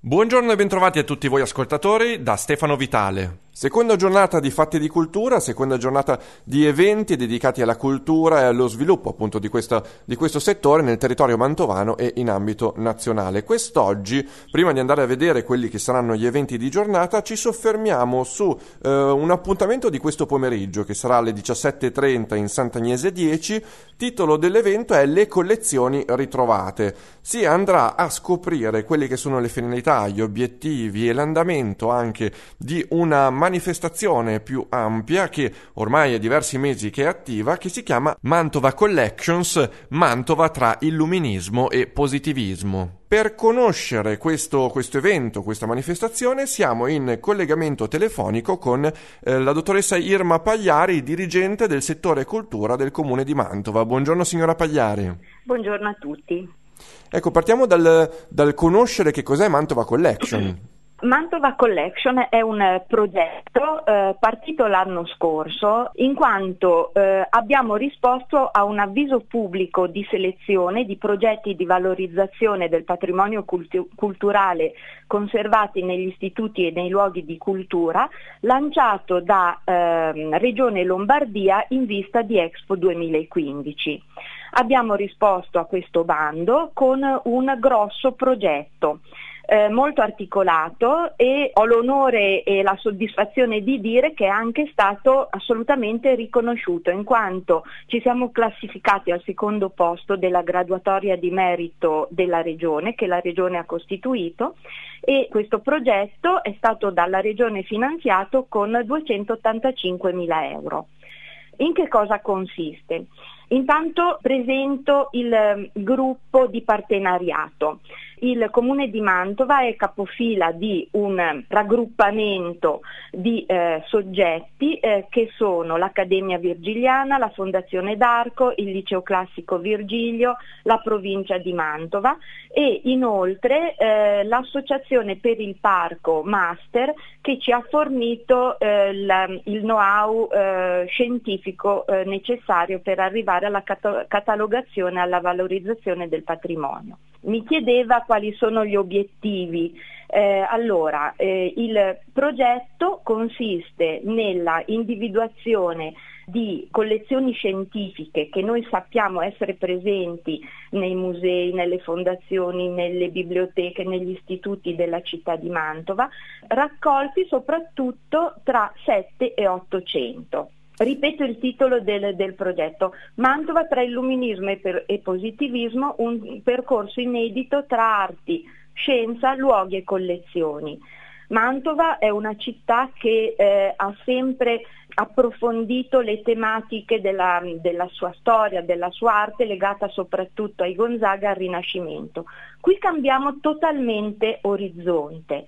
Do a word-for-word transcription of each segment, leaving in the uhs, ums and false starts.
Buongiorno e bentrovati a tutti voi ascoltatori da Stefano Vitale. Seconda giornata di Fatti di Cultura, seconda giornata di eventi dedicati alla cultura e allo sviluppo appunto di, questa, di questo settore nel territorio mantovano e in ambito nazionale. Quest'oggi, prima di andare a vedere quelli che saranno gli eventi di giornata, ci soffermiamo su eh, un appuntamento di questo pomeriggio che sarà alle diciassette e trenta in Sant'Agnese dieci. Titolo dell'evento è Le collezioni ritrovate. Si andrà a scoprire quelle che sono le finalità, gli obiettivi e l'andamento anche di una manifestazione più ampia che ormai è diversi mesi che è attiva, che si chiama Mantova Collections, Mantova tra illuminismo e positivismo. Per conoscere questo, questo evento, questa manifestazione, siamo in collegamento telefonico con eh, la dottoressa Irma Pagliari, dirigente del settore cultura del Comune di Mantova. Buongiorno signora Pagliari. Buongiorno a tutti. Ecco, partiamo dal, dal conoscere che cos'è Mantova Collection. Mantova Collection è un progetto eh, partito l'anno scorso in quanto eh, abbiamo risposto a un avviso pubblico di selezione di progetti di valorizzazione del patrimonio cultu- culturale conservati negli istituti e nei luoghi di cultura, lanciato da eh, Regione Lombardia in vista di Expo duemilaquindici. Abbiamo risposto a questo bando con un grosso progetto Eh, molto articolato e ho l'onore e la soddisfazione di dire che è anche stato assolutamente riconosciuto, in quanto ci siamo classificati al secondo posto della graduatoria di merito della Regione, che la Regione ha costituito, e questo progetto è stato dalla Regione finanziato con duecentottantacinquemila euro. In che cosa consiste? Intanto presento il gruppo di partenariato. Il Comune di Mantova è capofila di un raggruppamento di eh, soggetti eh, che sono l'Accademia Virgiliana, la Fondazione d'Arco, il Liceo Classico Virgilio, la Provincia di Mantova e inoltre eh, l'Associazione per il Parco Master, che ci ha fornito eh, la, il know-how eh, scientifico eh, necessario per arrivare alla cat- catalogazione e alla valorizzazione del patrimonio. Mi chiedeva quali sono gli obiettivi. Eh, allora, eh, il progetto consiste nella individuazione di collezioni scientifiche che noi sappiamo essere presenti nei musei, nelle fondazioni, nelle biblioteche, negli istituti della città di Mantova, raccolti soprattutto tra sette e ottocento. Ripeto il titolo del, del progetto: Mantova tra illuminismo e, per, e positivismo, un percorso inedito tra arti, scienza, luoghi e collezioni. Mantova è una città che eh, ha sempre approfondito le tematiche della, della sua storia, della sua arte, legata soprattutto ai Gonzaga e al Rinascimento. Qui cambiamo totalmente orizzonte.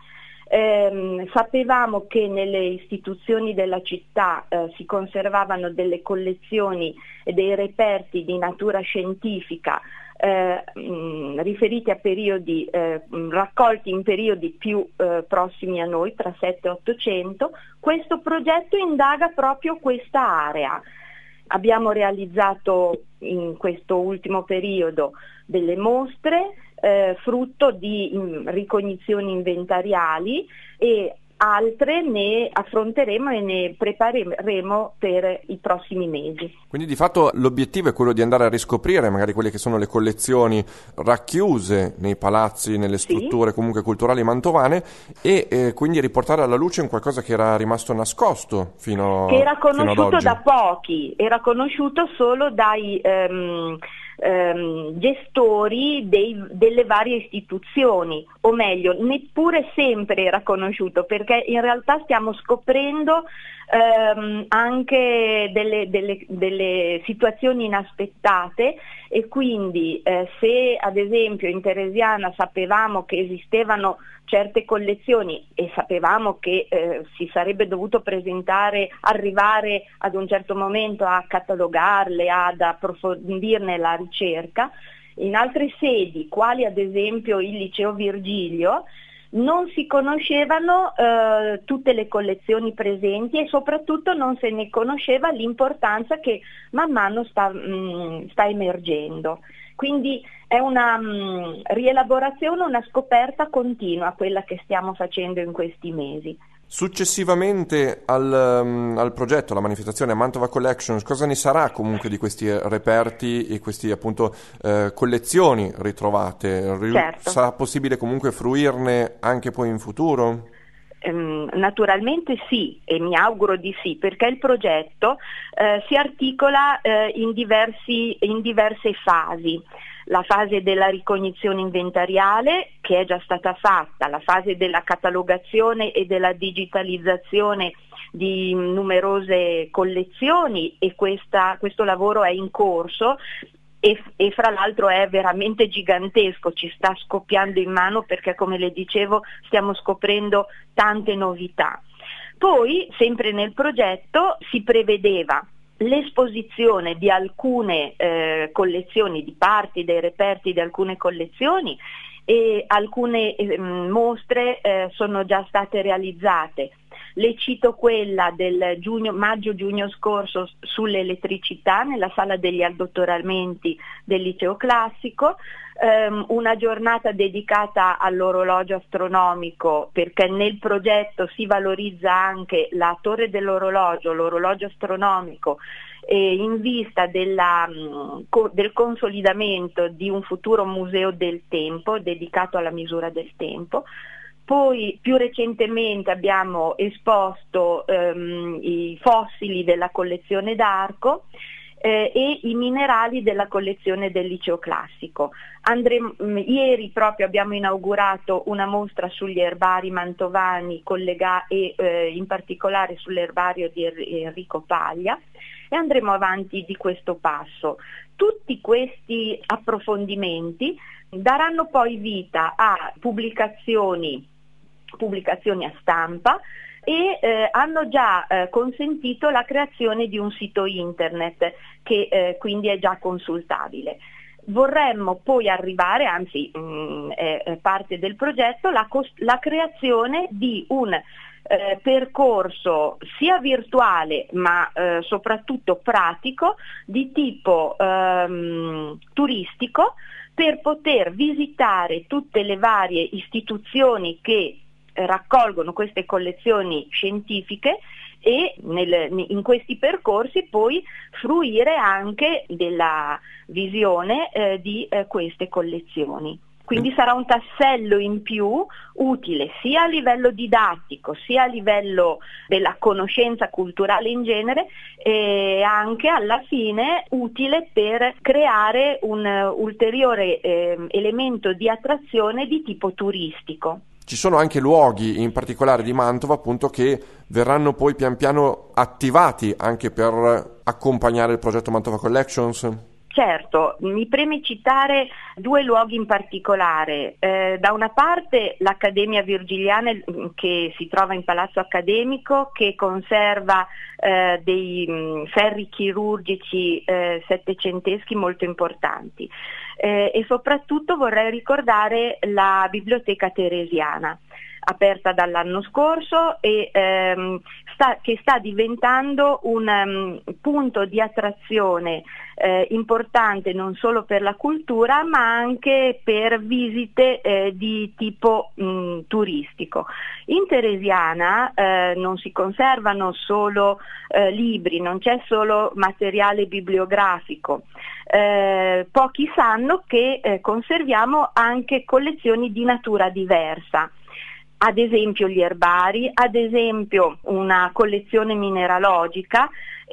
Eh, sapevamo che nelle istituzioni della città eh, si conservavano delle collezioni e dei reperti di natura scientifica eh, mh, riferiti a periodi eh, mh, raccolti in periodi più eh, prossimi a noi, tra sette e ottocento. Questo progetto indaga proprio questa area. Abbiamo realizzato in questo ultimo periodo delle mostre eh, frutto di in, ricognizioni inventariali, e altre ne affronteremo e ne prepareremo per i prossimi mesi. Quindi di fatto l'obiettivo è quello di andare a riscoprire magari quelle che sono le collezioni racchiuse nei palazzi, nelle strutture sì. comunque culturali mantovane, e eh, quindi riportare alla luce un qualcosa che era rimasto nascosto fino, che era conosciuto fino ad oggi. Da pochi, era conosciuto solo dai ehm, ehm, gestori dei, delle varie istituzioni, o meglio, neppure sempre era conosciuto, perché in realtà stiamo scoprendo ehm, anche delle, delle, delle situazioni inaspettate, e quindi eh, se ad esempio in Teresiana sapevamo che esistevano certe collezioni e sapevamo che eh, si sarebbe dovuto presentare, arrivare ad un certo momento a catalogarle, ad approfondirne la ricerca, in altre sedi, quali ad esempio il Liceo Virgilio, non si conoscevano eh, tutte le collezioni presenti, e soprattutto non se ne conosceva l'importanza che man mano sta, mh, sta emergendo. Quindi è una mh, rielaborazione, una scoperta continua quella che stiamo facendo in questi mesi. Successivamente al, um, al progetto, alla manifestazione Mantova Collections, cosa ne sarà comunque di questi reperti e questi appunto eh, collezioni ritrovate? Ri- Certo. Sarà possibile comunque fruirne anche poi in futuro? Ehm, naturalmente sì, e mi auguro di sì, perché il progetto eh, si articola eh, in, diversi, in diverse fasi. La fase della ricognizione inventariale, che è già stata fatta, la fase della catalogazione e della digitalizzazione di numerose collezioni, e questa, questo lavoro è in corso e, e fra l'altro è veramente gigantesco, ci sta scoppiando in mano perché, come le dicevo, stiamo scoprendo tante novità. Poi, sempre nel progetto, si prevedeva l'esposizione di alcune eh, collezioni, di parti dei reperti di alcune collezioni, e alcune eh, mostre eh, sono già state realizzate. Le cito quella del giugno, maggio-giugno scorso sull'elettricità nella sala degli addottoramenti del liceo classico, ehm, una giornata dedicata all'orologio astronomico, perché nel progetto si valorizza anche la torre dell'orologio, l'orologio astronomico, e in vista della, co, del consolidamento di un futuro museo del tempo dedicato alla misura del tempo. Poi più recentemente abbiamo esposto ehm, i fossili della collezione d'Arco eh, e i minerali della collezione del liceo classico. Andremo, mh, ieri proprio abbiamo inaugurato una mostra sugli erbari mantovani collega- e eh, in particolare sull'erbario di Enrico Paglia, e andremo avanti di questo passo. Tutti questi approfondimenti daranno poi vita a pubblicazioni pubblicazioni a stampa e eh, hanno già eh, consentito la creazione di un sito internet che eh, quindi è già consultabile. Vorremmo poi arrivare, anzi mh, è parte del progetto, la, cost- la creazione di un eh, percorso sia virtuale ma eh, soprattutto pratico di tipo ehm, turistico, per poter visitare tutte le varie istituzioni che raccolgono queste collezioni scientifiche e nel, in questi percorsi poi fruire anche della visione eh, di eh, queste collezioni. Quindi sarà un tassello in più utile sia a livello didattico sia a livello della conoscenza culturale in genere, e anche alla fine utile per creare un ulteriore eh, elemento di attrazione di tipo turistico. Ci sono anche luoghi, in particolare di Mantova, appunto, che verranno poi pian piano attivati anche per accompagnare il progetto Mantova Collections? Certo, mi preme citare due luoghi in particolare. Eh, da una parte l'Accademia Virgiliana, che si trova in Palazzo Accademico, che conserva eh, dei mh, ferri chirurgici eh, settecenteschi molto importanti. Eh, e soprattutto vorrei ricordare la Biblioteca Teresiana, aperta dall'anno scorso e ehm, sta, che sta diventando un um, punto di attrazione eh, importante non solo per la cultura ma anche per visite eh, di tipo mh, turistico. In Teresiana eh, non si conservano solo eh, libri, non c'è solo materiale bibliografico. Eh, pochi sanno che eh, conserviamo anche collezioni di natura diversa. Ad esempio gli erbari, ad esempio una collezione mineralogica,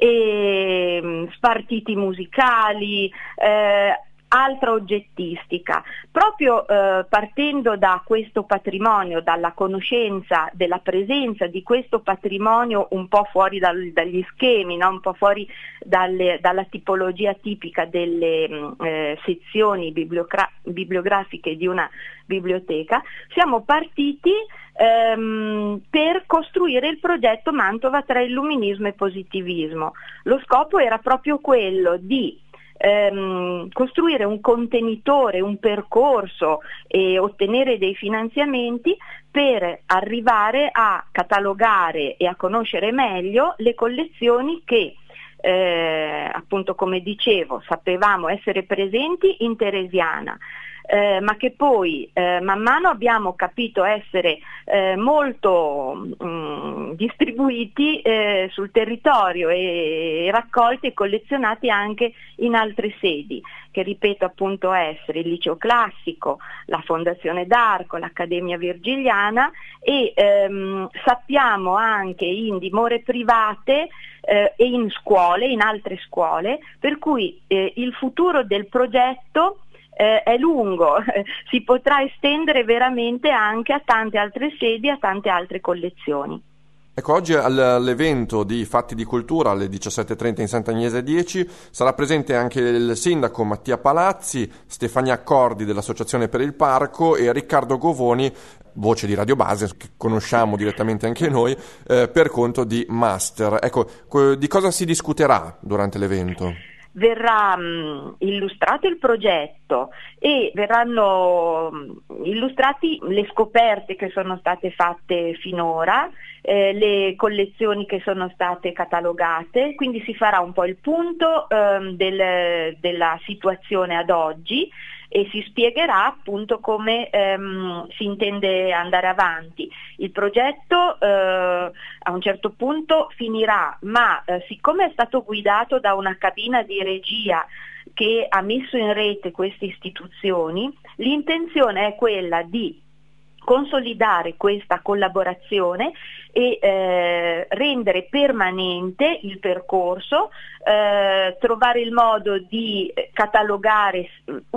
e spartiti musicali, eh, altra oggettistica. Proprio eh, partendo da questo patrimonio, dalla conoscenza della presenza di questo patrimonio un po' fuori dal, dagli schemi, no? Un po' fuori dalle, dalla tipologia tipica delle eh, sezioni bibliogra- bibliografiche di una biblioteca, siamo partiti ehm, per costruire il progetto Mantova tra illuminismo e positivismo. Lo scopo era proprio quello di ehm, costruire un contenitore, un percorso e ottenere dei finanziamenti per arrivare a catalogare e a conoscere meglio le collezioni che eh, appunto come dicevo, sapevamo essere presenti in Teresiana, Eh, ma che poi eh, man mano abbiamo capito essere eh, molto mh, distribuiti eh, sul territorio e, e raccolti e collezionati anche in altre sedi, che ripeto appunto essere il Liceo Classico, la Fondazione d'Arco, l'Accademia Virgiliana e ehm, sappiamo anche in dimore private eh, e in scuole, in altre scuole, per cui eh, il futuro del progetto Eh, è lungo, si potrà estendere veramente anche a tante altre sedi, a tante altre collezioni. Ecco, oggi all'evento di Fatti di Cultura alle diciassette e trenta in Sant'Agnese dieci sarà presente anche il sindaco Mattia Palazzi, Stefania Accordi dell'Associazione per il Parco e Riccardo Govoni, voce di Radio Base, che conosciamo direttamente anche noi, eh, per conto di Master. Ecco, di cosa si discuterà durante l'evento? Verrà mh, illustrato il progetto e verranno mh, illustrati le scoperte che sono state fatte finora, eh, le collezioni che sono state catalogate, quindi si farà un po' il punto ehm, del, della situazione ad oggi e si spiegherà appunto come ehm, si intende andare avanti. Il progetto eh, a un certo punto finirà, ma eh, siccome è stato guidato da una cabina di regia che ha messo in rete queste istituzioni, l'intenzione è quella di consolidare questa collaborazione e eh, rendere permanente il percorso, eh, trovare il modo di catalogare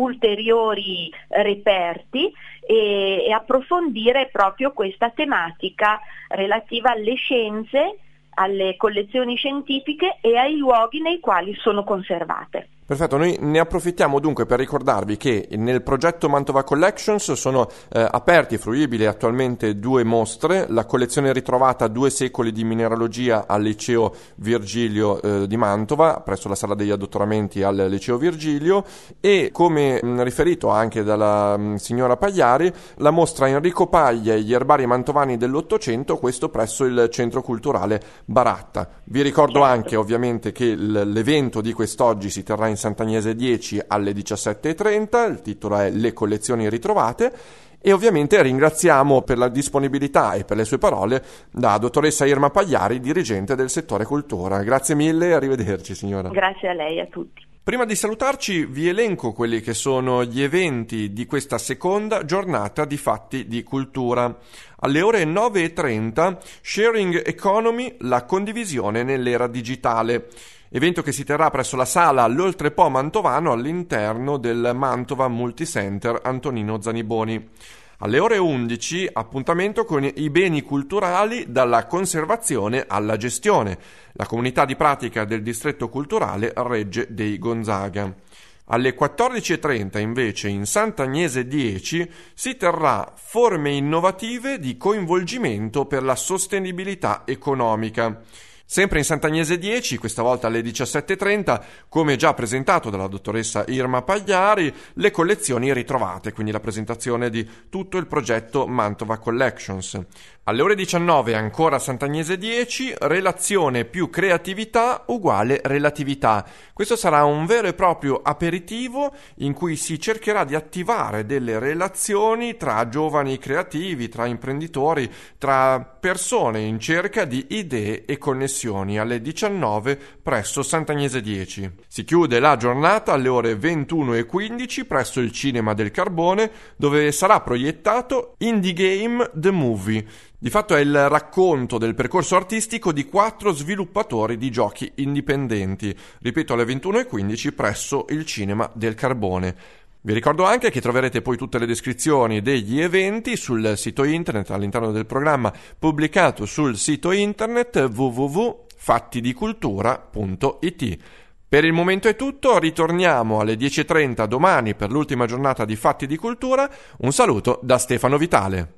ulteriori reperti e, e approfondire proprio questa tematica relativa alle scienze, alle collezioni scientifiche e ai luoghi nei quali sono conservate. Perfetto, noi ne approfittiamo dunque per ricordarvi che nel progetto Mantova Collections sono eh, aperti e fruibili attualmente due mostre, la collezione ritrovata Due secoli di mineralogia al Liceo Virgilio eh, di Mantova, presso la sala degli addottoramenti al Liceo Virgilio, e come mh, riferito anche dalla mh, signora Pagliari, la mostra Enrico Paglia e gli erbari mantovani dell'Ottocento, questo presso il Centro Culturale Baratta. Vi ricordo anche ovviamente che l- l'evento di quest'oggi si terrà in Sant'Agnese dieci alle diciassette e trenta, il titolo è Le collezioni ritrovate e ovviamente ringraziamo per la disponibilità e per le sue parole la dottoressa Irma Pagliari, dirigente del settore cultura. Grazie mille e arrivederci signora. Grazie a lei e a tutti. Prima di salutarci vi elenco quelli che sono gli eventi di questa seconda giornata di Fatti di Cultura. Alle ore nove e trenta Sharing Economy, la condivisione nell'era digitale. Evento che si terrà presso la sala L'Oltrepo Mantovano all'interno del Mantova Multicenter Antonino Zaniboni. Alle ore undici appuntamento con i beni culturali dalla conservazione alla gestione, la comunità di pratica del distretto culturale Regge dei Gonzaga. Alle quattordici e trenta invece in Sant'Agnese dieci si terrà Forme innovative di coinvolgimento per la sostenibilità economica. Sempre in Sant'Agnese dieci, questa volta alle diciassette e trenta, come già presentato dalla dottoressa Irma Pagliari, le collezioni ritrovate, quindi la presentazione di tutto il progetto Mantova Collections. Alle ore diciannove, ancora Sant'Agnese dieci, relazione più creatività uguale relatività. Questo sarà un vero e proprio aperitivo in cui si cercherà di attivare delle relazioni tra giovani creativi, tra imprenditori, tra persone in cerca di idee e connessioni alle diciannove presso Sant'Agnese dieci. Si chiude la giornata alle ore ventuno e quindici presso il Cinema del Carbone, dove sarà proiettato Indie Game The Movie. Di fatto è il racconto del percorso artistico di quattro sviluppatori di giochi indipendenti, ripeto alle ventuno e quindici presso il Cinema del Carbone. Vi ricordo anche che troverete poi tutte le descrizioni degli eventi sul sito internet all'interno del programma pubblicato sul sito internet w w w punto fattidicultura punto i t. Per il momento è tutto, ritorniamo alle dieci e trenta domani per l'ultima giornata di Fatti di Cultura. Un saluto da Stefano Vitale.